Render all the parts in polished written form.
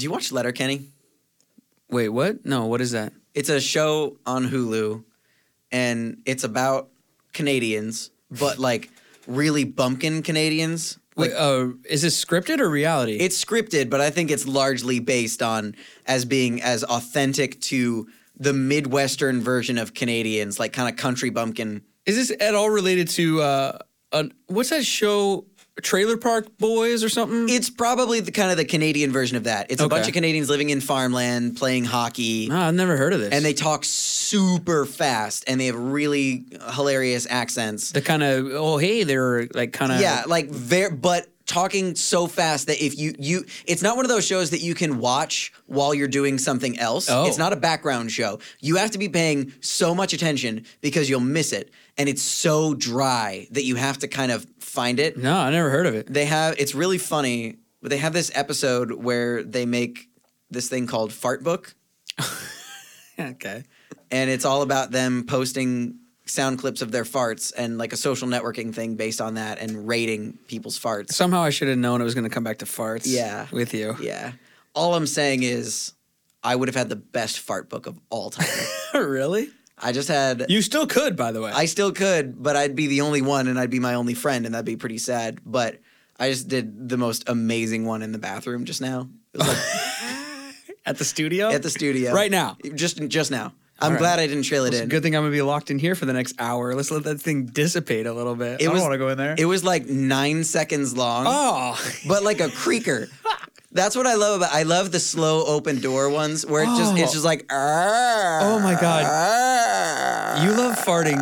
Do you watch Letterkenny? Wait, what? No, what is that? It's a show on Hulu, and it's about Canadians, but like really bumpkin Canadians. Like, Wait, is this scripted or reality? it's scripted, but I think it's largely based on as being as authentic to the Midwestern version of Canadians, like kind of country bumpkin. Is this at all related to what's that show? Trailer Park Boys or something? It's probably the kind of the Canadian version of that. It's a bunch of Canadians living in farmland, playing hockey. No, I've never heard of this. And they talk super fast, and they have really hilarious accents. The kind of, oh, hey, they're like kind of. Yeah, like but talking so fast that if you it's not one of those shows that you can watch while you're doing something else. Oh. It's not a background show. You have to be paying so much attention because you'll miss it. And it's so dry that you have to kind of find it. No, I never heard of it. It's really funny. They have this episode where they make this thing called Fart Book. Okay. And it's all about them posting sound clips of their farts and like a social networking thing based on that and rating people's farts. Somehow I should have known it was going to come back to farts. Yeah. With you. Yeah. All I'm saying is I would have had the best fart book of all time. Really? I just had... You still could, by the way. I still could, but I'd be the only one and I'd be my only friend and that'd be pretty sad. But I just did the most amazing one in the bathroom just now. It was like At the studio? at the studio. Right now? Just now. I'm glad I didn't trail it in. Good thing I'm going to be locked in here for the next hour. Let's let that thing dissipate a little bit. I don't want to go in there. It was like 9 seconds long. Oh. But like a creaker. That's what I love about. I love the slow open door ones where it's just like. Oh my God. You love farting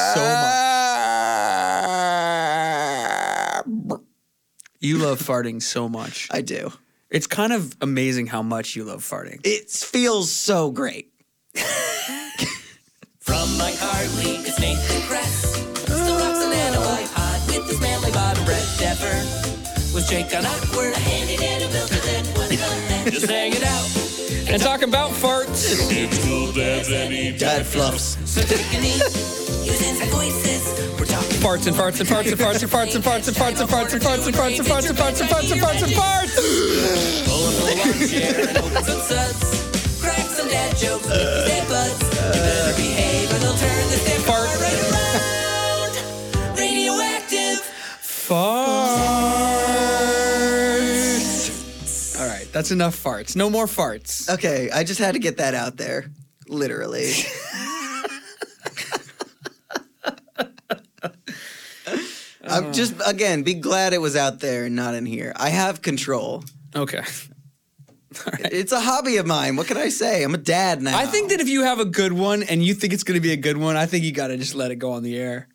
so much. You love farting so much. I do. It's kind of amazing how much you love farting. It feels so great. From Mike Hartley, it's Nathan Kress. Still rocks an iPod with his manly vibe and Brett Deffer. Was Jake on awkward? I handed in a filter, then was gone. Just hang it out. And talking about farts. It's cool dads and Dad fluffs. So take a knee, using some voices. We're talking Farts and farts and farts and farts and farts and farts and farts and farts and farts and farts and farts and farts and farts and farts and farts. pull up a lawn chair and open some suds. Crack some dad jokes with these dead buds. You better behave or they'll turn this damn car right around. Radioactive. Farts. All right, that's enough farts. No more farts. Okay, I just had to get that out there. Literally. I'm just, again, be glad it was out there and not in here. I have control. Okay. It's a hobby of mine. What can I say? I'm a dad now. I think that if you have a good one and you think it's going to be a good one, I think you got to just let it go on the air.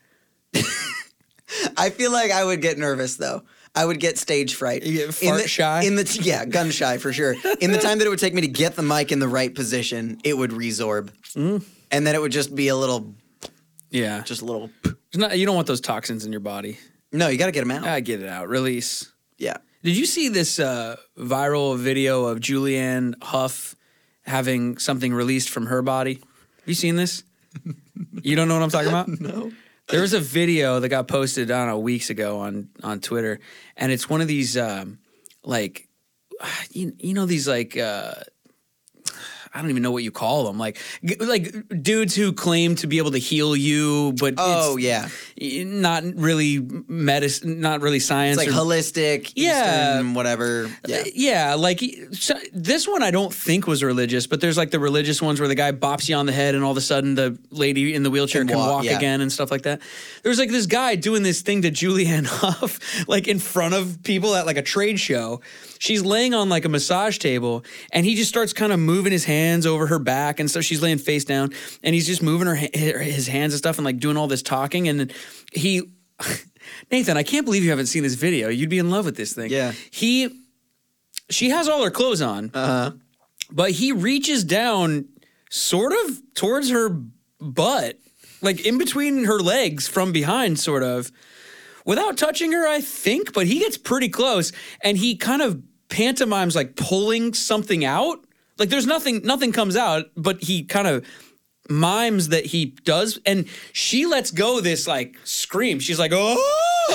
I feel like I would get nervous, though. I would get stage fright. You get fart shy? Yeah, gun shy for sure. In the time that it would take me to get the mic in the right position, it would resorb. And then it would just be a little, Yeah. just a little. You don't want those toxins in your body. No, you got to get them out. I get it out. Release. Yeah. Did you see this viral video of Julianne Hough having something released from her body? Have you seen this? You don't know what I'm talking about? No. There was a video that got posted, I don't know, weeks ago on Twitter, and it's one of these like, you know, these like. I don't even know what you call them. Like dudes who claim to be able to heal you, but not really medicine, not really science. It's like holistic, Eastern, whatever. Yeah. Like this one, I don't think was religious, but there's like the religious ones where the guy bops you on the head and all of a sudden the lady in the wheelchair can walk again and stuff like that. There's like this guy doing this thing to Julianne Hough, like in front of people at like a trade show. She's laying on like a massage table and he just starts kind of moving his hands over her back and stuff. She's laying face down and he's just moving his hands and stuff and like doing all this talking. And he, Nathan, I can't believe you haven't seen this video. You'd be in love with this thing. Yeah. She has all her clothes on, but he reaches down sort of towards her butt, like in between her legs from behind, sort of. Without touching her, I think, but he gets pretty close and he kind of pantomimes like pulling something out. Like there's nothing comes out, but he kind of mimes that he does. And she lets go this like scream. She's like,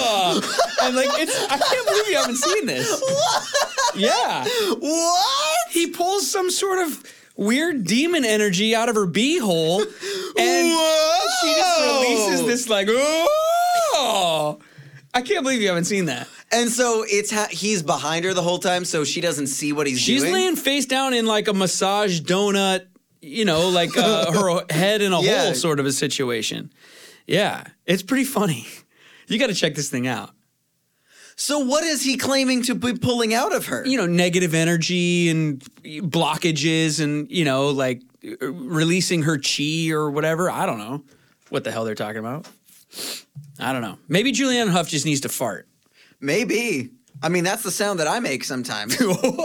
oh, and like I can't believe you haven't seen this. What? Yeah. What? He pulls some sort of weird demon energy out of her beehole, and she just releases this like, oh! I can't believe you haven't seen that. And so he's behind her the whole time, so she doesn't see what he's doing. She's laying face down in like a massage donut, like her head in a hole sort of a situation. Yeah, it's pretty funny. You got to check this thing out. So what is he claiming to be pulling out of her? Negative energy and blockages and, like releasing her chi or whatever. I don't know what the hell they're talking about. I don't know. Maybe Julianne Hough just needs to fart. Maybe. I mean, that's the sound that I make sometimes.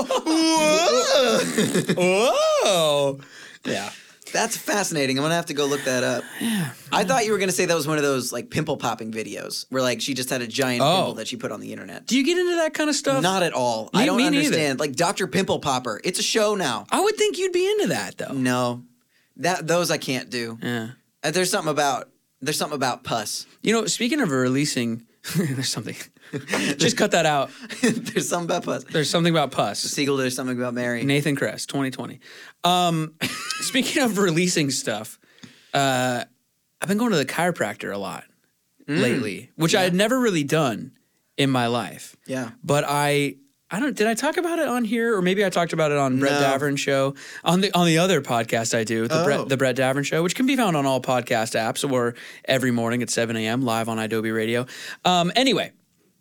Whoa. Yeah. That's fascinating. I'm going to have to go look that up. Yeah. I thought you were going to say that was one of those like pimple popping videos where like she just had a giant pimple that she put on the internet. Do you get into that kind of stuff? Not at all. I don't understand. Like Dr. Pimple Popper. It's a show now. I would think you'd be into that though. No. Those I can't do. Yeah. There's something about pus. Speaking of releasing, there's something. Just cut that out. There's something about pus. There's something about pus. Siegel, there's something about Mary. Nathan Kress, 2020. Speaking of releasing stuff, I've been going to the chiropractor a lot lately, which I had never really done in my life. Yeah. But did I talk about it on here, or maybe I talked about it on Brett Davern show on the other podcast I do, the Brett Davern show, which can be found on all podcast apps or every morning at 7 a.m. live on Adobe Radio. Anyway,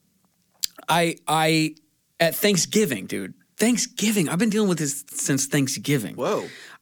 I at Thanksgiving, dude. Thanksgiving. I've been dealing with this since Thanksgiving. Whoa.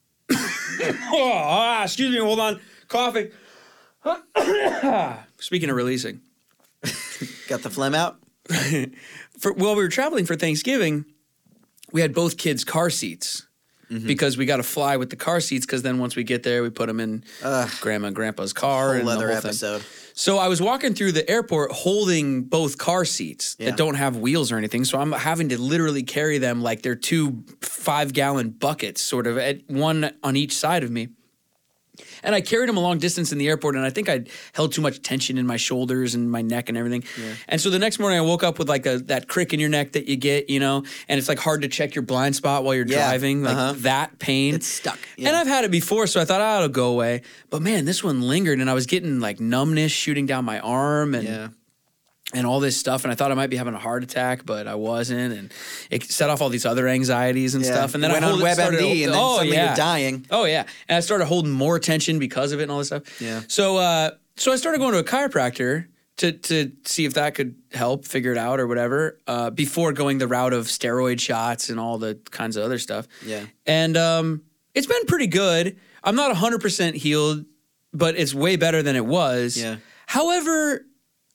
Excuse me. Hold on. Coughing. Speaking of releasing. Got the phlegm out? While we were traveling for Thanksgiving, we had both kids' car seats because we got to fly with the car seats because then once we get there, we put them in Grandma and Grandpa's car. Whole other episode. So I was walking through the airport holding both car seats that don't have wheels or anything. So I'm having to literally carry them like they're 2 5-gallon buckets, sort of, at one on each side of me. And I carried them a long distance in the airport, and I think I held too much tension in my shoulders and my neck and everything. Yeah. And so the next morning I woke up with like that crick in your neck that you get, and it's like hard to check your blind spot while you're driving, like that pain. It's stuck. Yeah. And I've had it before, so I thought, it'll go away. But man, this one lingered, and I was getting like numbness shooting down my arm and all this stuff. And I thought I might be having a heart attack, but I wasn't. And it set off all these other anxieties and stuff. And then went on WebMD and then suddenly you're dying. Oh, yeah. And I started holding more tension because of it and all this stuff. Yeah. So I started going to a chiropractor to see if that could help figure it out or whatever before going the route of steroid shots and all the kinds of other stuff. Yeah. And it's been pretty good. I'm not 100% healed, but it's way better than it was. Yeah. However,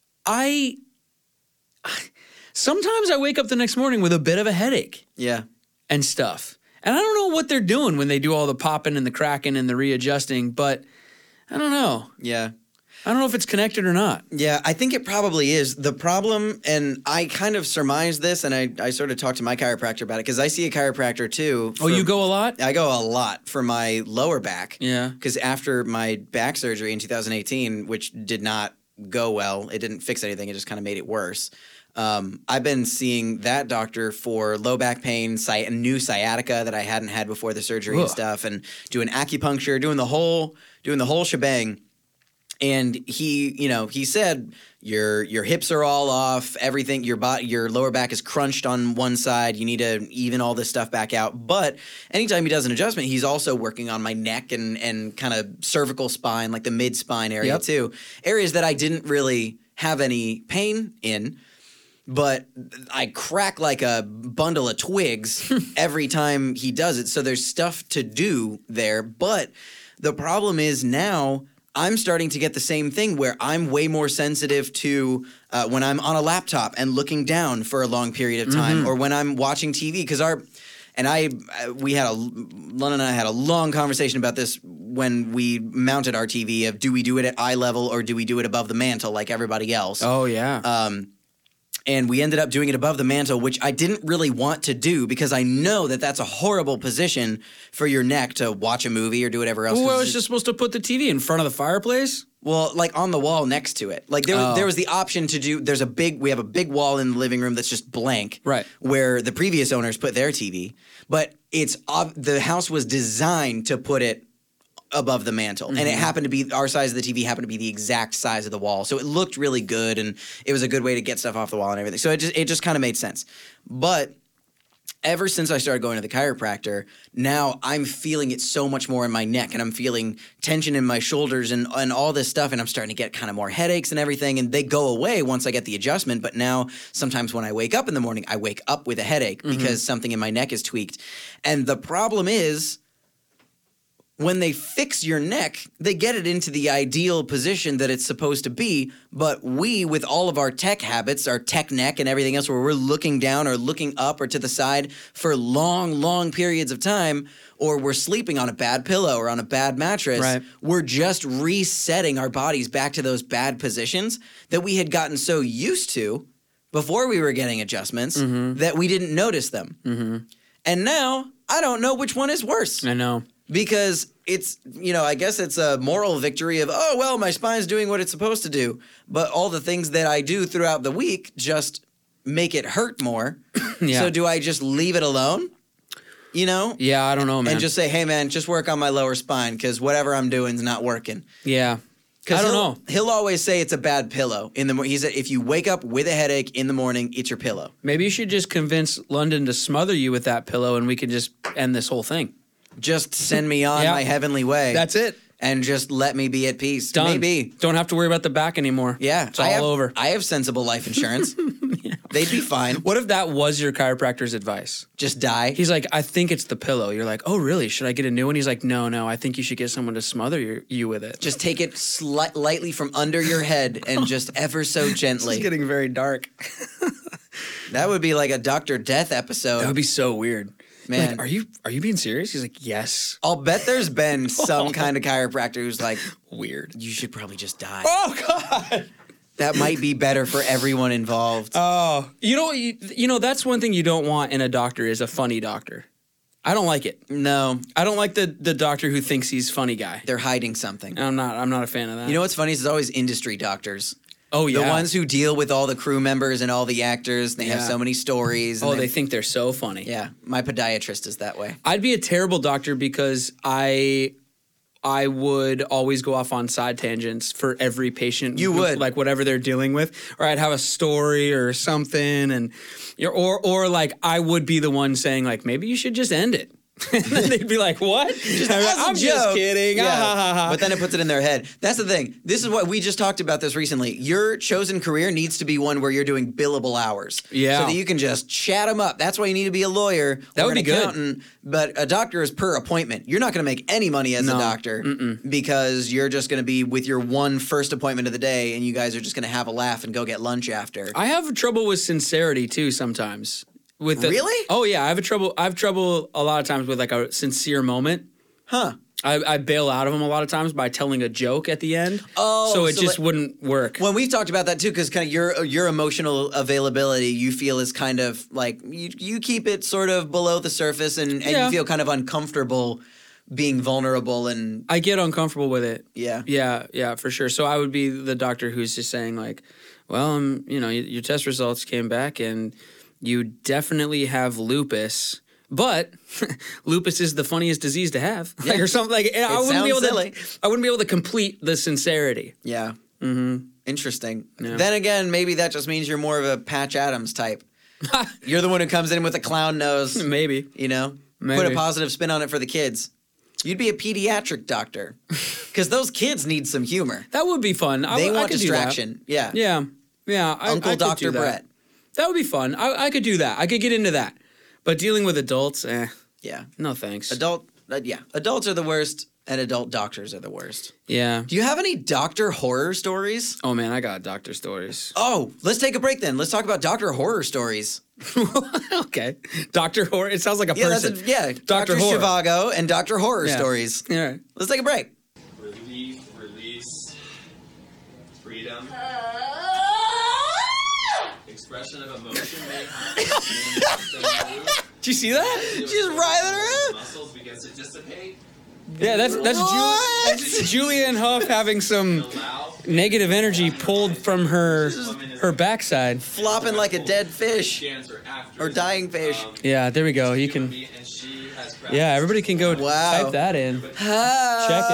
sometimes I wake up the next morning with a bit of a headache. Yeah. And stuff. And I don't know what they're doing when they do all the popping and the cracking and the readjusting, but I don't know. Yeah. I don't know if it's connected or not. Yeah, I think it probably is. The problem, and I kind of surmised this, and I sort of talked to my chiropractor about it, because I see a chiropractor too. Oh, you go a lot? I go a lot for my lower back. Yeah. Because after my back surgery in 2018, which did not go well, it didn't fix anything, it just kind of made it worse. I've been seeing that doctor for low back pain, new sciatica that I hadn't had before the surgery and stuff, and doing acupuncture, doing the whole shebang. And he said your hips are all off, everything, your lower back is crunched on one side. You need to even all this stuff back out. But anytime he does an adjustment, he's also working on my neck and kind of cervical spine, like the mid spine area too, areas that I didn't really have any pain in. But I crack like a bundle of twigs every time he does it. So there's stuff to do there. But the problem is now I'm starting to get the same thing where I'm way more sensitive to when I'm on a laptop and looking down for a long period of time, or when I'm watching TV. Because Lon and I had a long conversation about this when we mounted our TV of do we do it at eye level or do we do it above the mantle like everybody else? Oh, yeah. And we ended up doing it above the mantle, which I didn't really want to do because I know that that's a horrible position for your neck to watch a movie or do whatever else. Well, I was just supposed to put the TV in front of the fireplace? Well, like on the wall next to it. Like there was the option to do, we have a big wall in the living room that's just blank. Right. Where the previous owners put their TV. But the house was designed to put it above the mantle. And it happened to be, our size of the TV happened to be the exact size of the wall. So it looked really good and it was a good way to get stuff off the wall and everything. So it just kind of made sense. But ever since I started going to the chiropractor, now I'm feeling it so much more in my neck and I'm feeling tension in my shoulders and all this stuff. And I'm starting to get kind of more headaches and everything. And they go away once I get the adjustment. But now sometimes when I wake up in the morning, I wake up with a headache because something in my neck is tweaked. And the problem is, when they fix your neck, they get it into the ideal position that it's supposed to be. But we, with all of our tech habits, our tech neck and everything else, where we're looking down or looking up or to the side for long, long periods of time, or we're sleeping on a bad pillow or on a bad mattress, we're just resetting our bodies back to those bad positions that we had gotten so used to before we were getting adjustments that we didn't notice them. And now, I don't know which one is worse. I know. Because it's, I guess it's a moral victory of, oh, well, my spine's doing what it's supposed to do. But all the things that I do throughout the week just make it hurt more. So do I just leave it alone? Yeah, I don't know, man. And just say, hey, man, just work on my lower spine because whatever I'm doing is not working. Yeah. I don't know. He'll always say it's a bad pillow in the morning. He said if you wake up with a headache in the morning, it's your pillow. Maybe you should just convince London to smother you with that pillow and we can just end this whole thing. Just send me on my heavenly way. That's it. And just let me be at peace. Done. Maybe. Don't have to worry about the back anymore. Yeah. It's all over. I have sensible life insurance. They'd be fine. What if that was your chiropractor's advice? Just die? He's like, I think it's the pillow. You're like, oh, really? Should I get a new one? He's like, no, I think you should get someone to smother you with it. Just take it lightly from under your head and just ever so gently. It's getting very dark. That would be like a Dr. Death episode. That would be so weird. Man, like, are you being serious? He's like, yes. I'll bet there's been some kind of chiropractor who's like, weird. You should probably just die. Oh God, that might be better for everyone involved. Oh, you know that's one thing you don't want in a doctor is a funny doctor. I don't like it. No, I don't like the doctor who thinks he's funny guy. They're hiding something. I'm not a fan of that. You know what's funny is it's always industry doctors. Oh, yeah. The ones who deal with all the crew members and all the actors. They have so many stories. And they think they're so funny. Yeah. My podiatrist is that way. I'd be a terrible doctor because I would always go off on side tangents for every patient. You would. Like whatever they're dealing with. Or I'd have a story or something. And or like I would be the one saying like, maybe you should just end it. And then they'd be like, what? I'm just kidding. Yeah. But then it puts it in their head. That's the thing. This is what we just talked about this recently. Your chosen career needs to be one where you're doing billable hours. Yeah. So that you can just chat them up. That's why you need to be a lawyer that or would an be accountant. Good. But a doctor is per appointment. You're not going to make any money as a doctor because you're just going to be with your one first appointment of the day and you guys are just going to have a laugh and go get lunch after. I have trouble with sincerity too sometimes. Really? Oh yeah, I have trouble a lot of times with like a sincere moment. Huh. I bail out of them a lot of times by telling a joke at the end. Oh, so it just wouldn't work. Well, we've talked about that too, because kind of your emotional availability, you feel is kind of like you keep it sort of below the surface, and you feel kind of uncomfortable being vulnerable, and I get uncomfortable with it. Yeah, for sure. So I would be the doctor who's just saying like, well, your test results came back and you definitely have lupus, but lupus is the funniest disease to have, or something like. I wouldn't be able to complete the sincerity. Yeah. Mm-hmm. Interesting. Yeah. Then again, maybe that just means you're more of a Patch Adams type. You're the one who comes in with a clown nose. Maybe. Put a positive spin on it for the kids. You'd be a pediatric doctor because those kids need some humor. That would be fun. They want distraction. Yeah. Yeah. Uncle Dr. Brett. That would be fun. I could do that. I could get into that. But dealing with adults, yeah. No thanks. Adults are the worst, and adult doctors are the worst. Yeah. Do you have any doctor horror stories? Oh, man, I got doctor stories. Oh, let's take a break then. Let's talk about doctor horror stories. Okay. Doctor horror. It sounds like a person. Dr. Zhivago and doctor horror stories. All right. Let's take a break. Release, freedom. expression of emotion may happen. Did you see that? She's writhing around. Muscles begins to dissipate. Yeah, that's Julianne Hough having some negative energy pulled from her backside. Flopping like a dead fish or dying fish. Yeah, there we go. You can. Yeah, everybody can go type that in. Check it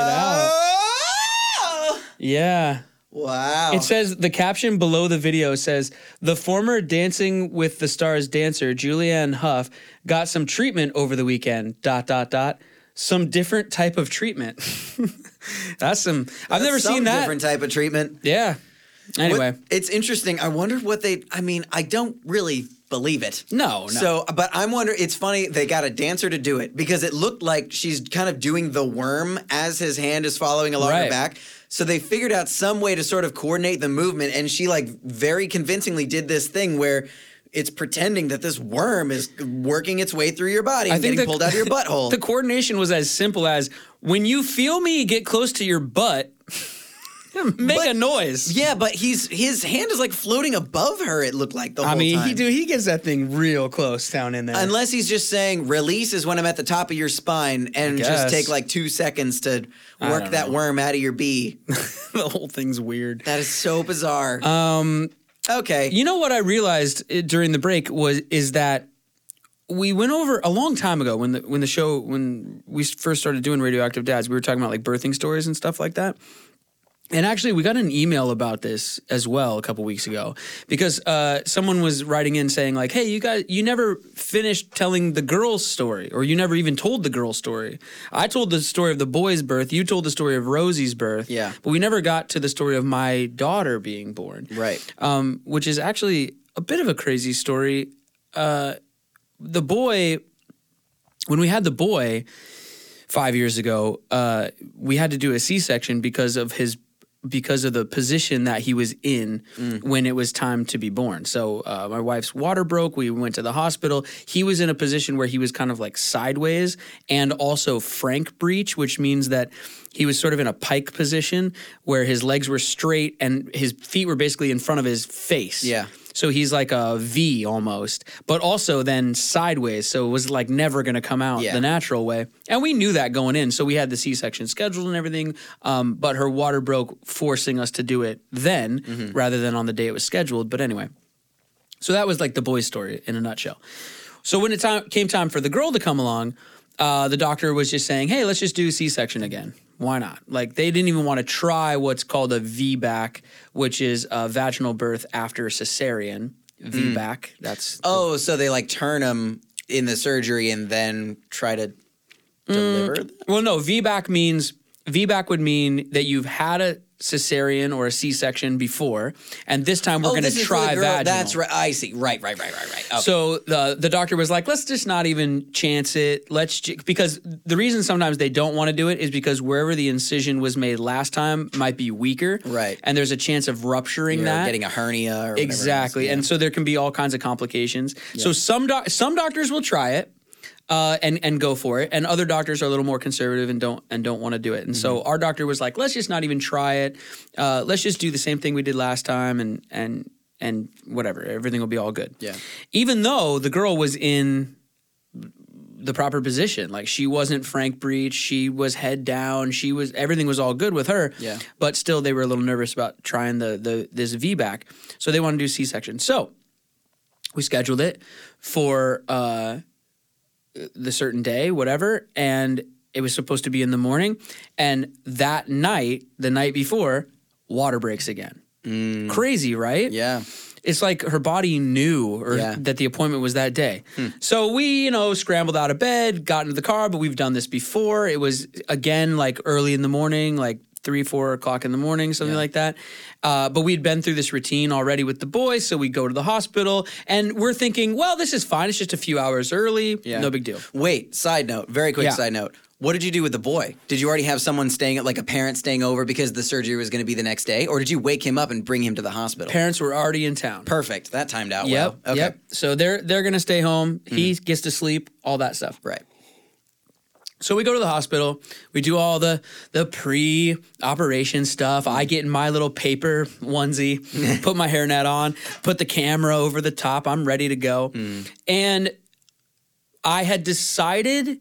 out. Yeah. Wow. It says, the caption below the video says, the former Dancing with the Stars dancer, Julianne Hough, got some treatment over the weekend, ... Some different type of treatment. I've never seen that. Different type of treatment. Yeah. Anyway. It's interesting. I wonder what I don't really believe it. No. So, but I'm wondering, it's funny, they got a dancer to do it because it looked like she's kind of doing the worm as his hand is following along her back. So they figured out some way to sort of coordinate the movement, and she very convincingly did this thing where it's pretending that this worm is working its way through your body and getting pulled out of your butthole. The coordination was as simple as, when you feel me get close to your butt, make a noise. Yeah, but his hand is floating above her, it looked like the whole time. He gets that thing real close down in there. Unless he's just saying, release is when I'm at the top of your spine, and just take 2 seconds to work that worm out of your bee. The whole thing's weird. That is so bizarre. Okay. You know what I realized during the break is that we went over a long time ago when we first started doing Radioactive Dads, we were talking about birthing stories and stuff like that. And actually, we got an email about this as well a couple weeks ago because someone was writing in saying hey, you guys, you never finished telling the girl's story, or you never even told the girl's story. I told the story of the boy's birth. You told the story of Rosie's birth. Yeah. But we never got to the story of my daughter being born. Right. Which is actually a bit of a crazy story. The boy, when we had the boy 5 years ago, we had to do a C-section because of the position that he was in when it was time to be born. So my wife's water broke. We went to the hospital. He was in a position where he was kind of sideways and also Frank breech, which means that he was sort of in a pike position where his legs were straight and his feet were basically in front of his face. Yeah. So he's like a V almost, but also then sideways. So it was never going to come out the natural way. And we knew that going in. So we had the C-section scheduled and everything. But her water broke, forcing us to do it then rather than on the day it was scheduled. But anyway, so that was the boy's story in a nutshell. So when it came time for the girl to come along, the doctor was just saying, hey, let's just do C-section again. Why not? They didn't even want to try what's called a VBAC, which is a vaginal birth after cesarean. VBAC. That's so they turn them in the surgery and then try to deliver? Well, no. VBAC would mean that you've had a cesarean or a C-section before, and this time we're going to try vaginal. That's right. I see. Right. Okay. So the doctor was like, let's just not even chance it. Because the reason sometimes they don't want to do it is because wherever the incision was made last time might be weaker. Right. And there's a chance of rupturing that. Getting a hernia or exactly. whatever. And so there can be all kinds of complications. Yeah. So some doctors will try it. And go for it, and other doctors are a little more conservative and don't want to do it. And so our doctor was like, let's just not even try it. Let's just do the same thing we did last time, and whatever, everything will be all good. Yeah. Even though the girl was in the proper position, she wasn't Frank breech, she was head down, everything was all good with her. Yeah. But still, they were a little nervous about trying this VBAC, so they wanted to do C-section. So we scheduled it for the certain day, whatever, and it was supposed to be in the morning. And that night, the night before, water breaks again. Crazy, right? Yeah. It's like her body knew that the appointment was that day. So we, scrambled out of bed, got into the car, but we've done this before. It was, again, early in the morning, 3, 4 o'clock in the morning, something like that. But we'd been through this routine already with the boys, so we go to the hospital, and we're thinking, well, this is fine. It's just a few hours early. Yeah. No big deal. Wait, very quick side note. What did you do with the boy? Did you already have someone staying, a parent staying over because the surgery was going to be the next day? Or did you wake him up and bring him to the hospital? Parents were already in town. Perfect. That timed out well. Okay. Yep. So they're going to stay home. He gets to sleep, all that stuff. Right. So we go to the hospital. We do all the pre-operation stuff. I get in my little paper onesie, put my hairnet on, put the camera over the top. I'm ready to go. And I had decided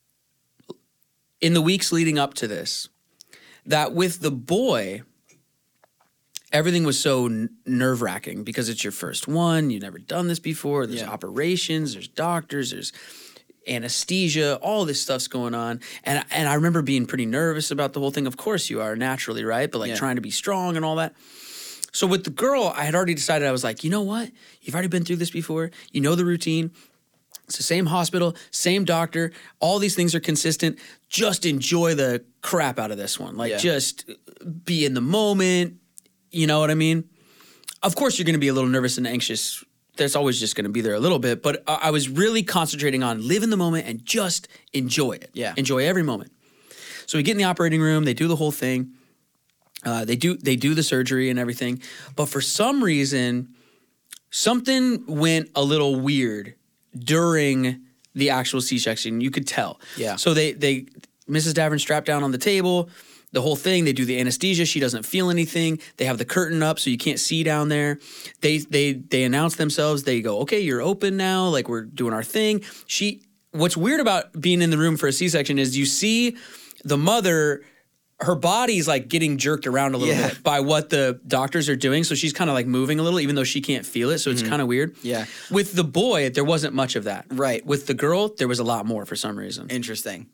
in the weeks leading up to this that with the boy, everything was so nerve-wracking because it's your first one. You've never done this before. There's operations. There's doctors. There's anesthesia, all this stuff's going on. And I remember being pretty nervous about the whole thing. Of course you are, naturally, right? But trying to be strong and all that. So with the girl, I had already decided, I was like, you know what? You've already been through this before. You know the routine. It's the same hospital, same doctor. All these things are consistent. Just enjoy the crap out of this one. Just be in the moment. You know what I mean? Of course you're going to be a little nervous and anxious. That's always just going to be there a little bit. But I was really concentrating on live in the moment and just enjoy it. Yeah. Enjoy every moment. So we get in the operating room. They do the whole thing. They do the surgery and everything. But for some reason, something went a little weird during the actual C-section. You could tell. Yeah. So Mrs. Davern strapped down on the table. The whole thing, they do the anesthesia. She doesn't feel anything. They have the curtain up so you can't see down there. They announce themselves. They go, okay, you're open now. Like, we're doing our thing. What's weird about being in the room for a C-section is you see the mother, her body's like getting jerked around a little bit by what the doctors are doing. So she's kind of like moving a little, even though she can't feel it. So it's kind of weird. Yeah. With the boy, there wasn't much of that. Right. With the girl, there was a lot more for some reason. Interesting.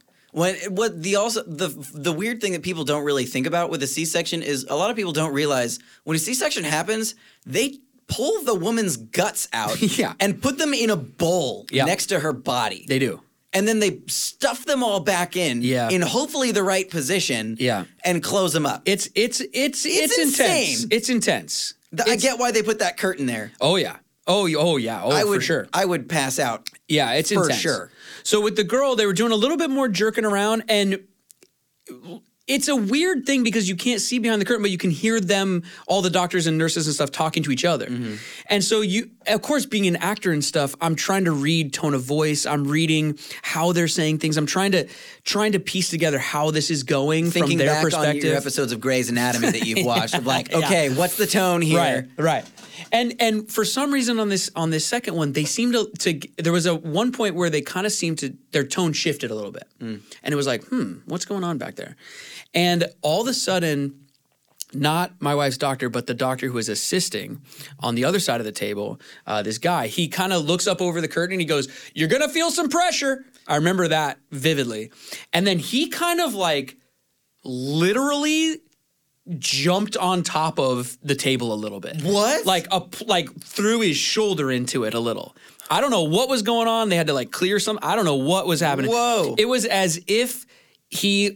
The weird thing that people don't really think about with a C-section is a lot of people don't realize when a C-section happens, they pull the woman's guts out and put them in a bowl next to her body. They do. And then they stuff them all back in hopefully the right position and close them up. It's intense. Insane. It's intense. I get why they put that curtain there. Oh yeah. Oh yeah. Oh, for sure. I would pass out. Yeah, it's for intense. sure. So with the girl, they were doing a little bit more jerking around, and it's a weird thing because you can't see behind the curtain, but you can hear them, all the doctors and nurses and stuff, talking to each other. And so of course, being an actor and stuff, I'm trying to read tone of voice. I'm reading how they're saying things. I'm trying to piece together how this is going Thinking from their back perspective. on your episodes of Grey's Anatomy that you've watched, of like, okay, what's the tone here? Right. And for some reason on this second one, they seemed to there was one point where they kind of seemed to, their tone shifted a little bit. And it was like, what's going on back there? And all of a sudden, not my wife's doctor, but the doctor who is assisting on the other side of the table, this guy, he kind of looks up over the curtain and he goes, "You're going to feel some pressure." I remember that vividly. And then he kind of like literally jumped on top of the table a little bit. What? Like threw his shoulder into it a little. I don't know what was going on. They had to like clear some. I don't know what was happening. Whoa. It was as if he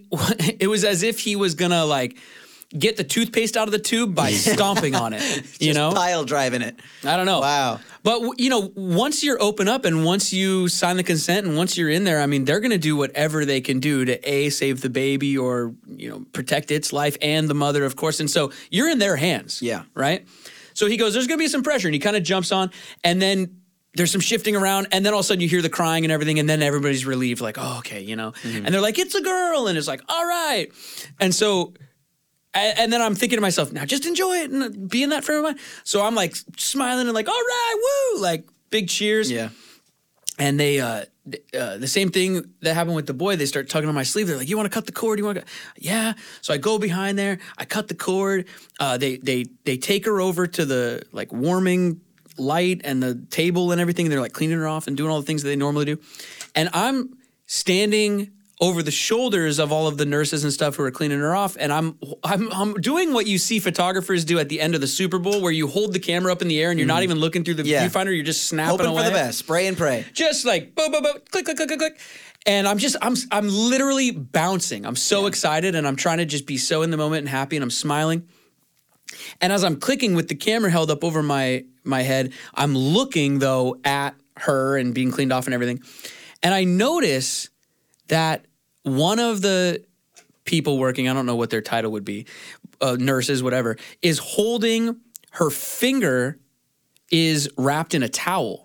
was gonna like get the toothpaste out of the tube by stomping on it. You know, pile driving it. I don't know. Wow. But you know, once you're open up and once you sign the consent and once you're in there, I mean, they're going to do whatever they can do to save the baby or, you know, protect its life and the mother, of course. And so you're in their hands. Yeah. Right. So he goes, "There's going to be some pressure," and he kind of jumps on, and then there's some shifting around, and then all of a sudden you hear the crying and everything, and then everybody's relieved, like, "Oh, okay," you know, and they're like, "It's a girl," and it's like, "All right," and so. And then I'm thinking to myself, now just enjoy it and be in that frame of mind. So I'm like smiling and like, "All right, woo," like big cheers. Yeah. And they, the same thing that happened with the boy, they start tugging on my sleeve. They're like, "You want to cut the cord? You want to?" Yeah. So I go behind there, I cut the cord. They take her over to the like warming light and the table and everything. And they're like cleaning her off and doing all the things that they normally do. And I'm standing over the shoulders of all of the nurses and stuff who are cleaning her off, and I'm doing what you see photographers do at the end of the Super Bowl, where you hold the camera up in the air and you're not even looking through the viewfinder, you're just snapping Hoping away. for the best, spray and pray. Just like boom, boom, boom, click, click, click, click, click. And I'm literally bouncing. I'm so excited, and I'm trying to just be so in the moment and happy, and I'm smiling. And as I'm clicking with the camera held up over my head, I'm looking though at her and being cleaned off and everything, and I notice that one of the people working, I don't know what their title would be, nurses, whatever, is holding her finger is wrapped in a towel.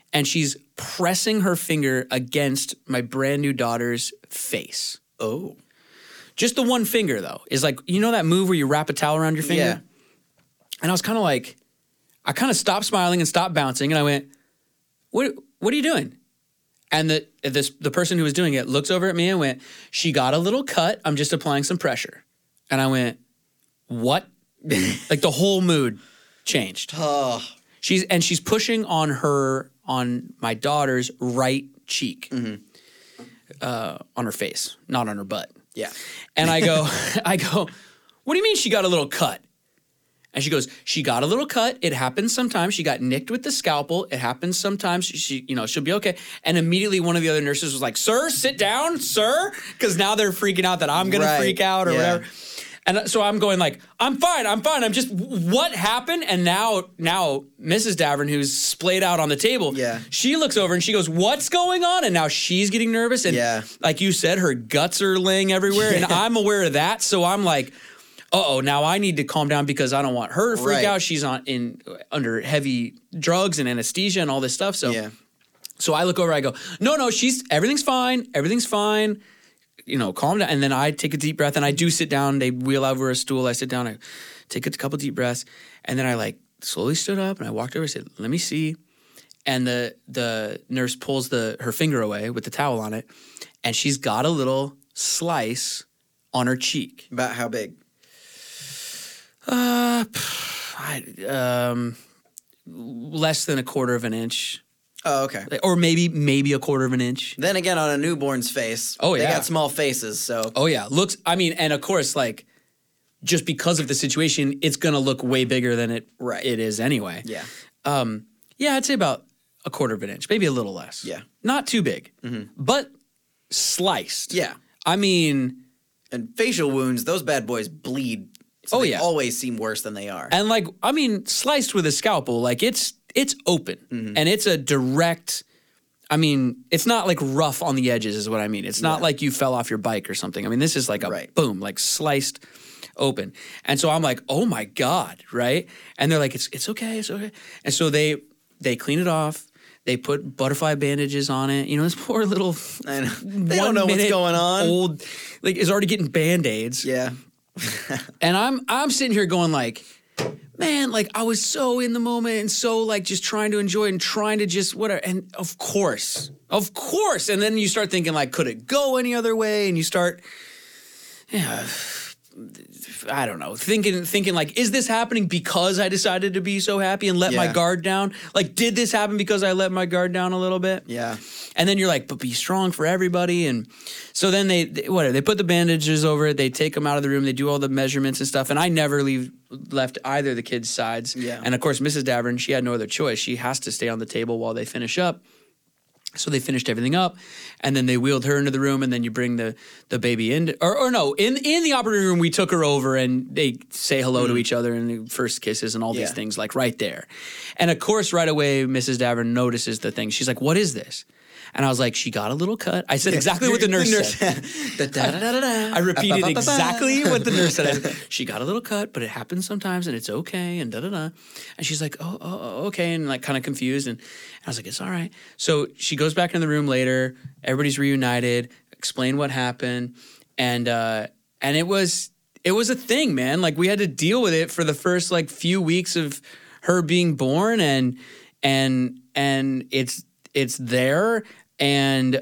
and she's pressing her finger against my brand new daughter's face. Oh. Just the one finger, though, is like, you know that move where you wrap a towel around your finger? Yeah. And I was kind of like, I kind of stopped smiling and stopped bouncing, and I went, what are you doing? And the person who was doing it looks over at me and went, she got a little cut. I'm just applying some pressure. And I went, what? Like the whole mood changed. Oh. She's pushing on my daughter's right cheek, on her face, not on her butt. Yeah. And I go, what do you mean she got a little cut? And she goes, she got a little cut. It happens sometimes. She got nicked with the scalpel. It happens sometimes. She'll be okay. And immediately one of the other nurses was like, sir, sit down, sir. Because now they're freaking out that I'm going to freak out or whatever. And so I'm going like, I'm fine. I'm just, what happened? And now Mrs. Davern, who's splayed out on the table, she looks over and she goes, what's going on? And now she's getting nervous. And like you said, her guts are laying everywhere. And I'm aware of that. So I'm like, uh-oh, now I need to calm down because I don't want her to freak out. She's under heavy drugs and anesthesia and all this stuff. So I look over, I go, no, everything's fine. Everything's fine. Calm down. And then I take a deep breath and I do sit down. They wheel over a stool. I sit down. I take a couple deep breaths. And then I like slowly stood up and I walked over and said, let me see. And the nurse pulls her finger away with the towel on it. And she's got a little slice on her cheek. About how big? Less than a quarter of an inch. Oh, okay. Or maybe a quarter of an inch. Then again, on a newborn's face, they got small faces, so. Oh, yeah. And of course, like, just because of the situation, it's going to look way bigger than it is anyway. Yeah. I'd say about a quarter of an inch, maybe a little less. Yeah. Not too big, but sliced. Yeah. I mean. And facial wounds, those bad boys bleed. So they always seem worse than they are. And like, I mean, sliced with a scalpel, like it's open and it's a direct, I mean, it's not like rough on the edges is what I mean. It's not like you fell off your bike or something. I mean, this is like a boom, like sliced open. And so I'm like, oh my God, right? And they're like, it's okay, it's okay. And so they clean it off. They put butterfly bandages on it. This poor little I know. They don't know what's going on. Old, like, is already getting Band-Aids. Yeah. And I'm sitting here going like, man, like I was so in the moment and so like just trying to enjoy it and trying to just whatever. And of course. And then you start thinking like, could it go any other way? And you start, I don't know, thinking like, is this happening because I decided to be so happy and let my guard down? Like, did this happen because I let my guard down a little bit? Yeah. And then you're like, but be strong for everybody. And so then they put the bandages over it. They take them out of the room. They do all the measurements and stuff. And I never left either of the kids' sides. Yeah. And of course, Mrs. Davern, she had no other choice. She has to stay on the table while they finish up. So they finished everything up, and then they wheeled her into the room, and then you bring the baby in. Or no, in the operating room, we took her over, and they say hello to each other, and the first kisses and all these things, like right there. And of course, right away, Mrs. Davern notices the thing. She's like, what is this? And I was like, she got a little cut. I said exactly what the nurse said. I repeated exactly what the nurse said. She got a little cut, but it happens sometimes, and it's okay, and da-da-da. And she's like, oh, okay, and like kind of confused. And I was like, it's all right. So she goes back in the room later. Everybody's reunited, explain what happened. And it was a thing, man. Like, we had to deal with it for the first, like, few weeks of her being born, and it's there. And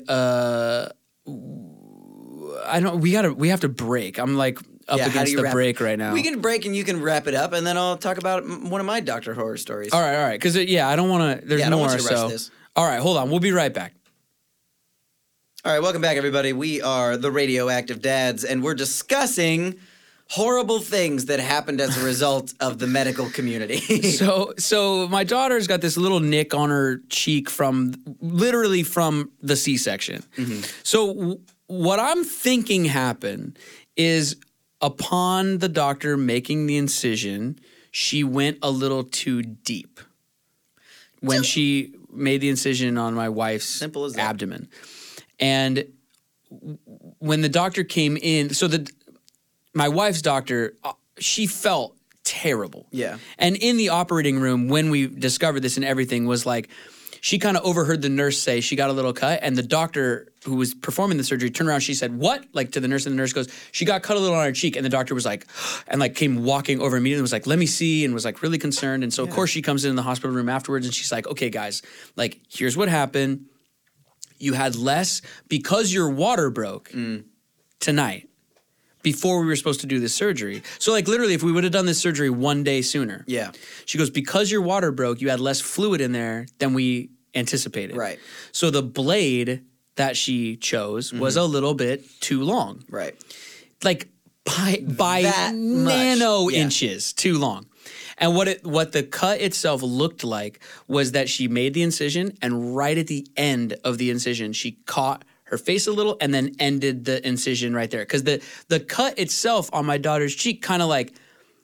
we have to break. I'm like up against the break right now. We can break and you can wrap it up, and then I'll talk about one of my Dr. Horror stories. All right. Because I don't want to. There's more. I don't want you to rush this. All right, hold on. We'll be right back. All right, welcome back, everybody. We are the Radioactive Dads, and we're discussing horrible things that happened as a result of the medical community. So my daughter's got this little nick on her cheek literally from the C-section. Mm-hmm. So what I'm thinking happened is, upon the doctor making the incision, she went a little too deep when she made the incision on my wife's abdomen. And when the doctor came in, my wife's doctor, she felt terrible. Yeah. And in the operating room, when we discovered this and everything, was like, she kind of overheard the nurse say she got a little cut, and the doctor who was performing the surgery turned around. She said, "What?" Like to the nurse, and the nurse goes, "She got cut a little on her cheek." And the doctor was like, and like came walking over immediately and was like, "Let me see," and was like really concerned. And so of course she comes in the hospital room afterwards, and she's like, "Okay, guys, like here's what happened. You had less because your water broke tonight." Before we were supposed to do this surgery. So like literally if we would have done this surgery 1 day sooner. Yeah. She goes, because your water broke, you had less fluid in there than we anticipated. Right. So the blade that she chose was a little bit too long. Right. Like by That nano much. Yeah. inches too long. And what the cut itself looked like was that she made the incision, and right at the end of the incision, she caught her face a little and then ended the incision right there. Because the cut itself on my daughter's cheek kind of like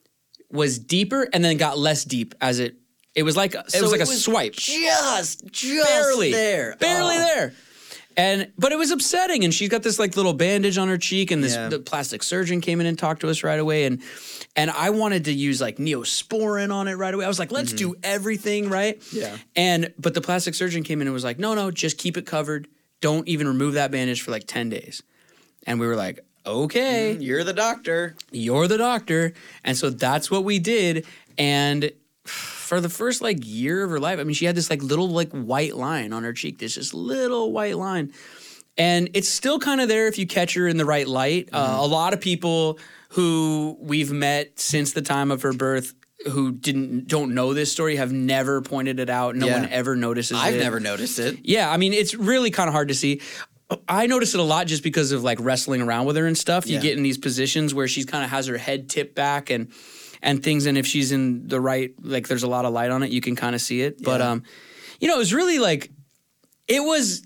was deeper and then got less deep as it was like a swipe. Just Barely there. Barely Oh. there. But it was upsetting, and she's got this like little bandage on her cheek, and Yeah. the plastic surgeon came in and talked to us right away, and I wanted to use like Neosporin on it right away. I was like, let's do everything right. Yeah. But the plastic surgeon came in and was like, no, just keep it covered. Don't even remove that bandage for like 10 days. And we were like, okay, You're the doctor. you're the doctor. And so that's what we did. And for the first like year of her life, I mean, she had this like little like white line on her cheek, this little white line. And it's still kind of there if you catch her in the right light. A lot of people who we've met since the time of her birth who don't know this story have never pointed it out. No Yeah. one ever notices it. I've never noticed it. Yeah, I mean, it's really kind of hard to see. I notice it a lot just because of like wrestling around with her and stuff. You Yeah. get in these positions where she's kind of has her head tipped back and things, and if she's in the right, like there's a lot of light on it, you can kind of see it. But it was really like, it was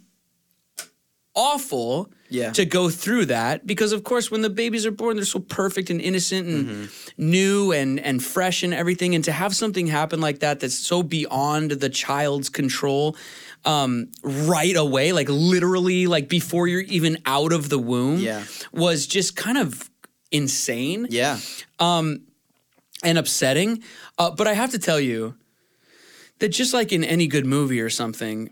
awful to go through that, because of course when the babies are born, they're so perfect and innocent and new and fresh and everything, and to have something happen like that that's so beyond the child's control right away, like literally like before you're even out of the womb, was just kind of insane. Yeah. And upsetting. But I have to tell you that just like in any good movie or something,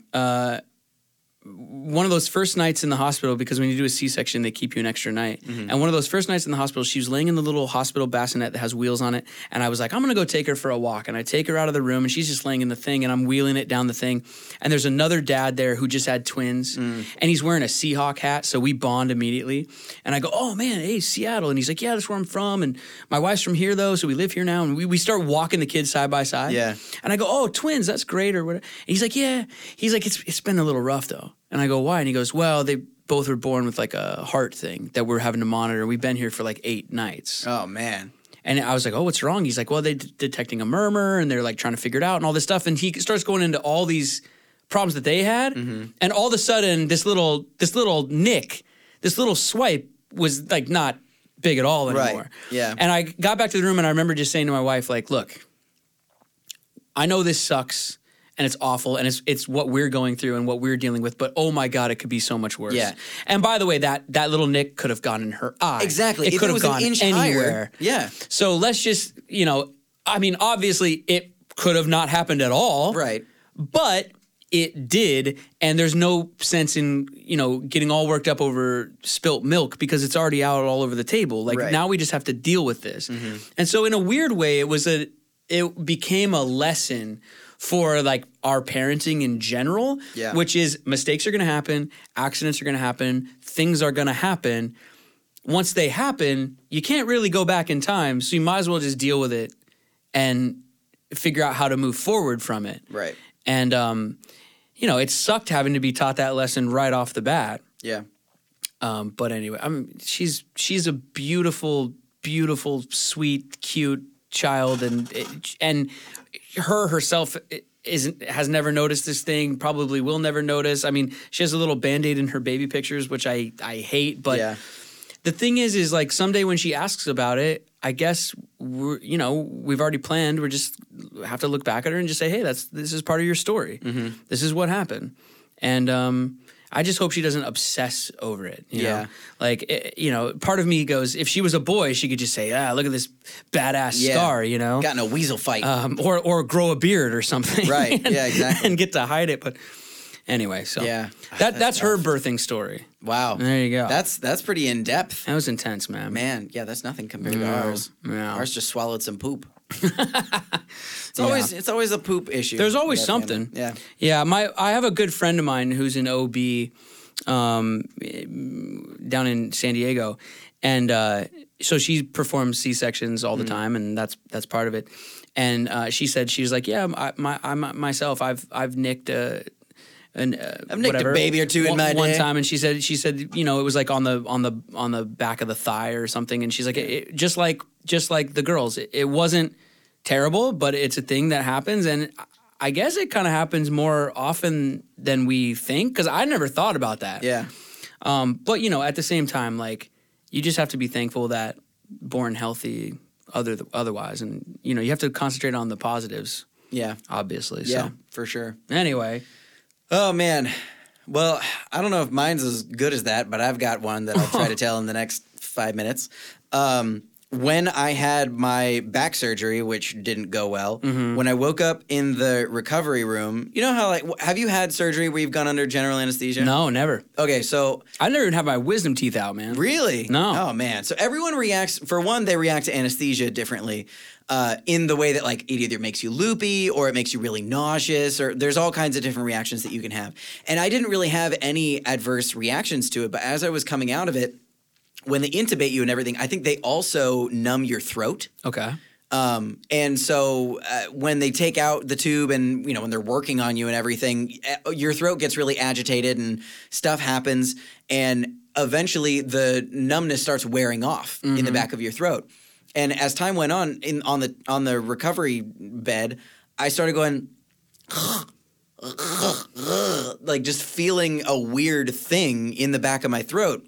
one of those first nights in the hospital, because when you do a C-section, they keep you an extra night. And one of those first nights in the hospital, she was laying in the little hospital bassinet that has wheels on it. And I was like, I'm going to go take her for a walk. And I take her out of the room, and she's just laying in the thing, and I'm wheeling it down the thing. And there's another dad there who just had twins, and he's wearing a Seahawk hat. So we bond immediately. And I go, oh man, hey, Seattle. And he's like, yeah, that's where I'm from. And my wife's from here though. So we live here now. And we start walking the kids side by side. Yeah. And I go, oh, twins, that's great. Or whatever. And he's like, yeah. He's like, it's been a little rough though. And I go, why? And he goes, well, they both were born with like a heart thing that we're having to monitor. We've been here for like 8 nights. Oh, man. And I was like, oh, what's wrong? He's like, well, they're detecting a murmur, and they're like trying to figure it out and all this stuff. And he starts going into all these problems that they had. And all of a sudden, this little nick, this little swipe was like not big at all anymore. Right. Yeah. And I got back to the room, and I remember just saying to my wife, like, look, I know this sucks. And it's awful, and it's what we're going through and what we're dealing with. But oh my God, it could be so much worse. Yeah. And by the way, that little nick could have gone in her eye. Exactly. It If could it have was an gone inch anywhere. higher, yeah. So let's just, I mean, obviously it could have not happened at all. Right. But it did, and there's no sense in, getting all worked up over spilt milk, because it's already out all over the table. Like Right. now we just have to deal with this. And so in a weird way, it became a lesson for like our parenting in general, which is mistakes are going to happen, accidents are going to happen, things are going to happen. Once they happen, you can't really go back in time, so you might as well just deal with it and figure out how to move forward from it. Right. And it sucked having to be taught that lesson right off the bat. Yeah. But anyway, she's a beautiful, beautiful, sweet, cute child, and her herself has never noticed this thing, probably will never notice. I mean, she has a little Band-Aid in her baby pictures, which I hate, but the thing is like someday when she asks about it, I guess we've already planned. We just have to look back at her and just say, hey, this is part of your story. This is what happened. And I just hope she doesn't obsess over it. You Yeah. know? Like, part of me goes, if she was a boy, she could just say, look at this badass scar, you know? Got in a weasel fight. Or grow a beard or something. Right. Yeah, exactly. And get to hide it. But anyway, so Yeah. that's her birthing story. Wow. There you go. That's pretty in-depth. That was intense, man. Man, yeah, that's nothing compared to ours. Yeah. Ours just swallowed some poop. It's always a poop issue. There's always That something. family. Yeah. Yeah, I have a good friend of mine who's an OB down in San Diego, and so she performs C-sections all the time, and that's part of it. And she said, she was like, yeah, myself, I've nicked I've nicked a baby or two in my one day. time, and she said it was like on the back of the thigh or something, and she's like, just like the girls, it wasn't terrible, but it's a thing that happens, and I guess it kind of happens more often than we think, because I never thought about that. Yeah. But at the same time, like, you just have to be thankful that born healthy otherwise, and you have to concentrate on the positives. Yeah. Obviously. Yeah, So for sure. anyway. Oh, man. Well, I don't know if mine's as good as that, but I've got one that I'll try to tell in the next 5 minutes. When I had my back surgery, which didn't go well, when I woke up in the recovery room, you know how, like, have you had surgery where you've gone under general anesthesia? No, never. Okay, so I never even had my wisdom teeth out, man. really? No. Oh, man. So everyone reacts, for one, they react to anesthesia differently in the way that, like, it either makes you loopy or it makes you really nauseous, or there's all kinds of different reactions that you can have. And I didn't really have any adverse reactions to it, but as I was coming out of it, when they intubate you and everything, I think they also numb your throat. Okay. And so when they take out the tube and, when they're working on you and everything, your throat gets really agitated and stuff happens. And eventually the numbness starts wearing off in the back of your throat. And as time went on on the recovery bed, I started going like just feeling a weird thing in the back of my throat.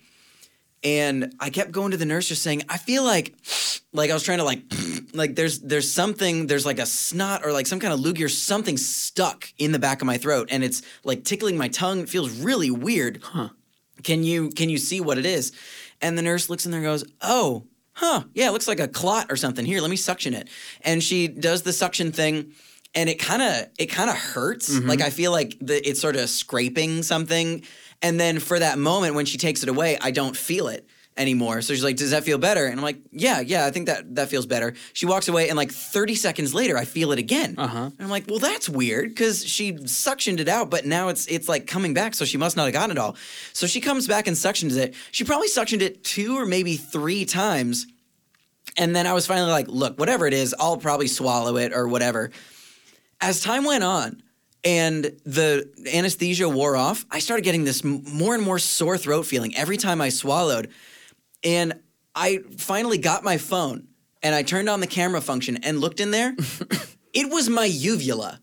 And I kept going to the nurse just saying, I feel like I was trying to like there's something, there's like a snot or like some kind of loogie or something stuck in the back of my throat. And it's like tickling my tongue. It feels really weird. Huh. Can you see what it is? And the nurse looks in there and goes, oh, huh, yeah, it looks like a clot or something. Here, let me suction it. And she does the suction thing. And it kind of hurts. Mm-hmm. Like I feel like it's sort of scraping something. And then for that moment when she takes it away, I don't feel it anymore. So she's like, does that feel better? And I'm like, yeah, I think that feels better. She walks away and like 30 seconds later, I feel it again. Uh-huh. And I'm like, well, that's weird because she suctioned it out, but now it's like coming back. So she must not have gotten it all. So she comes back and suctions it. She probably suctioned it 2 or maybe 3 times. And then I was finally like, look, whatever it is, I'll probably swallow it or whatever. As time went on and the anesthesia wore off, I started getting this more and more sore throat feeling every time I swallowed. And I finally got my phone and I turned on the camera function and looked in there. It was my uvula.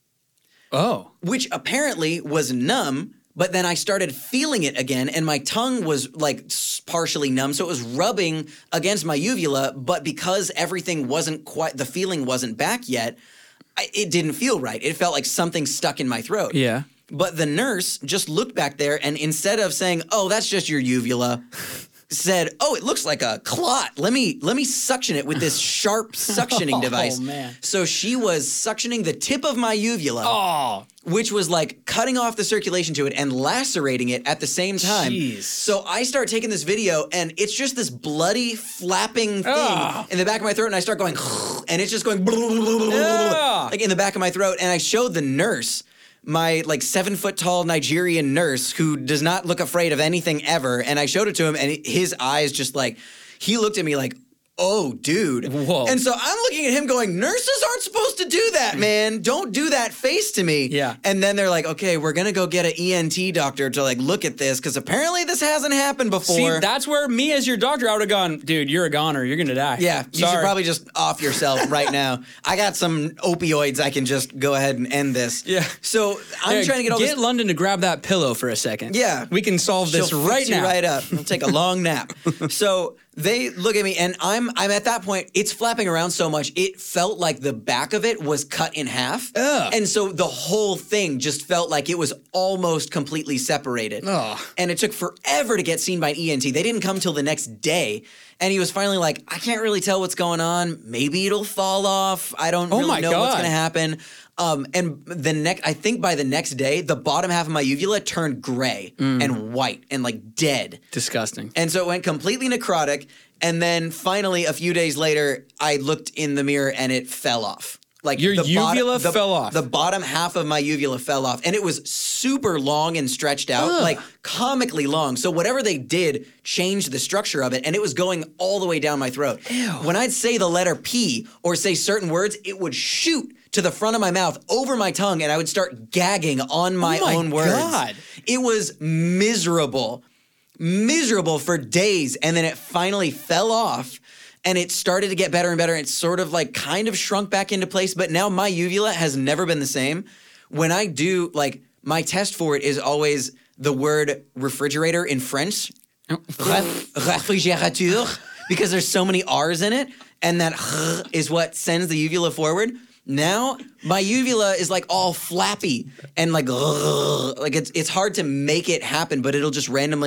Oh. Which apparently was numb, but then I started feeling it again and my tongue was like partially numb. So it was rubbing against my uvula, but because everything wasn't quite, the feeling wasn't back yet, it didn't feel right. It felt like something stuck in my throat. Yeah. But the nurse just looked back there and instead of saying, oh, that's just your uvula, said, oh, it looks like a clot. Let me suction it with this sharp suctioning device. Oh, man. So she was suctioning the tip of my uvula, which was like cutting off the circulation to it and lacerating it at the same time. Jeez. So I start taking this video and it's just this bloody flapping thing in the back of my throat and I start going, and it's just going like in the back of my throat. And I showed the nurse, my like 7-foot tall Nigerian nurse who does not look afraid of anything ever. And I showed it to him and his eyes just like, he looked at me like, oh, dude. Whoa. And so I'm looking at him going, nurses aren't supposed to do that, man. Don't do that face to me. Yeah. And then they're like, okay, we're going to go get an ENT doctor to like look at this because apparently this hasn't happened before. See, that's where me as your doctor, I would have gone, dude, you're a goner. You're going to die. Yeah, you should probably just off yourself right now. I got some opioids. I can just go ahead and end this. Yeah. So I'm trying to get all this. London to grab that pillow for a second. Yeah. We can solve this She'll right fix you now. right up. I'll take a long nap. So They look at me, and I'm at that point. It's flapping around so much, it felt like the back of it was cut in half, and so the whole thing just felt like it was almost completely separated. And it took forever to get seen by an ENT. They didn't come till the next day, and he was finally like, "I can't really tell what's going on. Maybe it'll fall off. I don't really know what's going to happen." And I think by the next day, the bottom half of my uvula turned gray and white and like dead. Disgusting. And so it went completely necrotic. And then finally, a few days later, I looked in the mirror and it fell off. Like your uvula fell off. The bottom half of my uvula fell off, and it was super long and stretched out, like comically long. So whatever they did changed the structure of it, and it was going all the way down my throat. Ew. When I'd say the letter P or say certain words, it would shoot to the front of my mouth over my tongue, and I would start gagging on my own words. God. It was miserable for days, and then it finally fell off. And it started to get better and better. And it sort of like kind of shrunk back into place. But now my uvula has never been the same. When I do, like, my test for it is always the word refrigerator in French. Réfrigérateur. Because there's so many R's in it. And that is what sends the uvula forward. Now, my uvula is like all flappy and like it's hard to make it happen, but it'll just randomly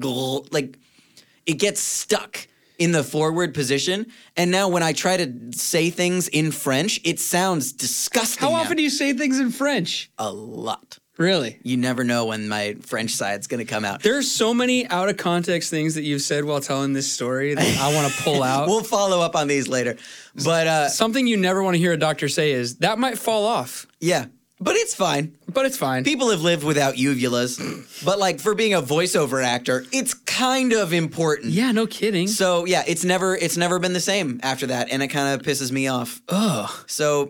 like it gets stuck in the forward position. And now when I try to say things in French, it sounds disgusting. How often do you say things in French? A lot. Really? You never know when my French side's going to come out. There's so many out of context things that you've said while telling this story that I want to pull out. We'll follow up on these later. But something you never want to hear a doctor say is, that might fall off. Yeah. But it's fine. But it's fine. People have lived without uvulas. But like for being a voiceover actor, it's kind of important. Yeah, no kidding. So yeah, it's never been the same after that, and it kind of pisses me off. Ugh. So,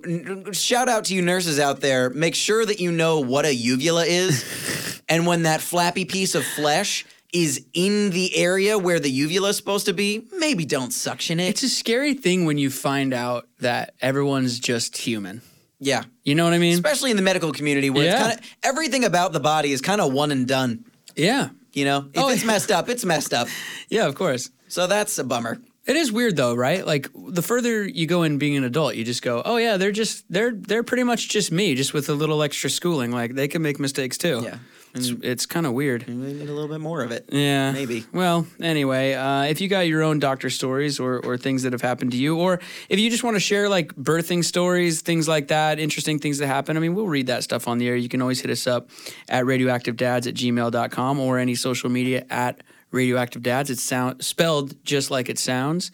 shout out to you nurses out there. Make sure that you know what a uvula is. And when that flappy piece of flesh is in the area where the uvula is supposed to be, maybe don't suction it. It's a scary thing when you find out that everyone's just human. Yeah. You know what I mean? Especially in the medical community where it's kind of everything about the body is kind of one and done. Yeah. If it's messed up, it's messed up. Yeah, of course. So that's a bummer. It is weird though, right? Like the further you go in being an adult, you just go, oh yeah, they're pretty much just me, just with a little extra schooling. Like they can make mistakes too. Yeah. It's kind of weird. We need a little bit more of it. Yeah. Maybe. Well, anyway, if you got your own doctor stories or things that have happened to you, or if you just want to share like birthing stories, things like that, interesting things that happen, I mean, we'll read that stuff on the air. You can always hit us up at radioactivedads@gmail.com or any social media at radioactivedads. It's spelled just like it sounds.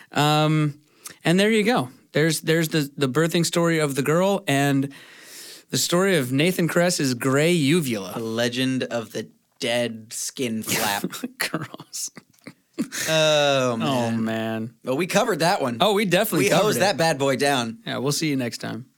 And there you go. There's the birthing story of the girl and the story of Nathan Kress's gray uvula. The legend of the dead skin flap. Gross. Oh, man. Oh, man. Well, we covered that one. Oh, we definitely covered it. hosed that bad boy down. Yeah, we'll see you next time.